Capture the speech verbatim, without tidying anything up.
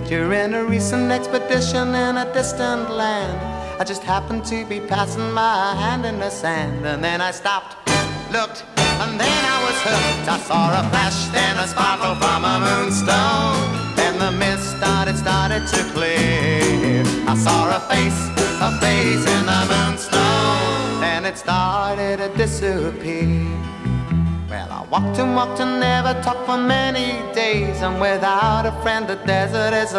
During a recent expedition in a distant land, I just happened to be passing my hand in the sand. And then I stopped, looked, and then I was hooked. I saw a flash, then a sparkle from a moonstone. Then the mist started, started to clear. I saw a face, a face in the moonstone. Then it started to disappear. Well, I walked and walked and never talked for many days. And without a friend, the desert is a